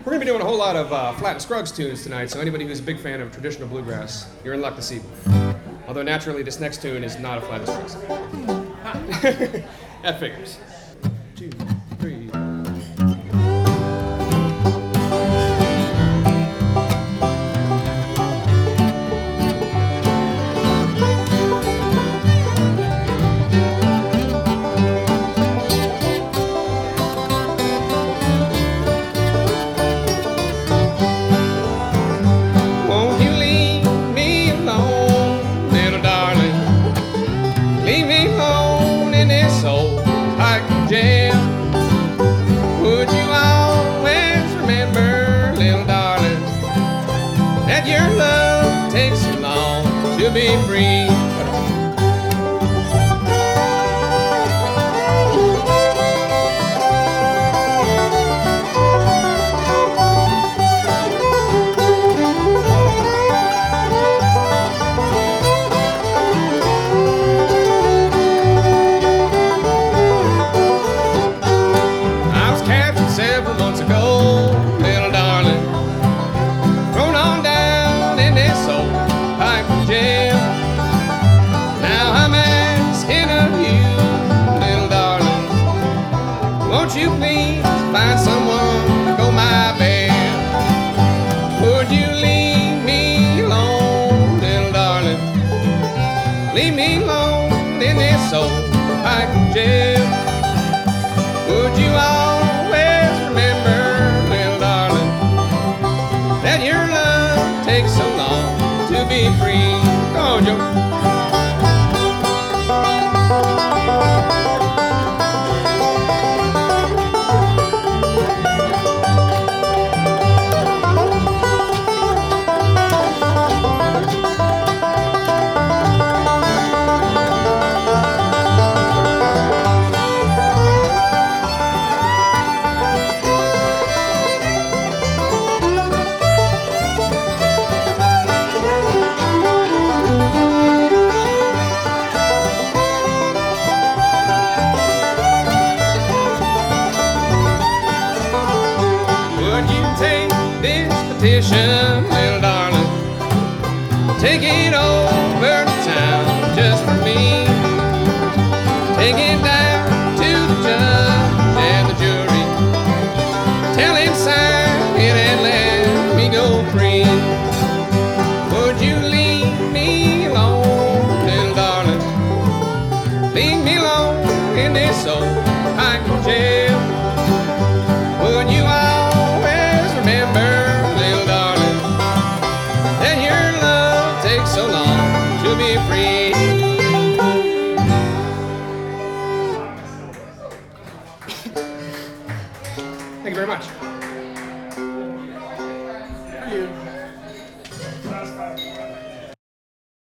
We're going to be doing a whole lot of Flat and Scruggs tunes tonight, so anybody who's a big fan of traditional bluegrass, you're in luck this evening. Although naturally, this next tune is not a Flat and Scruggs. That figures. 2, 3. Be free. I was captured several months ago, little darling, thrown on down in this old pipe jail. Now I'm asking of you, little darling, won't you please find someone to go my bail? Would you leave me alone, little darling? Leave me alone in this old pipe jail. Would you always remember, little darling, that your love takes so long to be free? Come on, Joe. Little darling, take it over to town just for me. Take it down to the judge and the jury. Tell him sign it and let me go free. Would you leave me alone, little darling? Leave me alone in this old pipe jail. Would you always remember, so long to be free? Thank you very much. Thank you.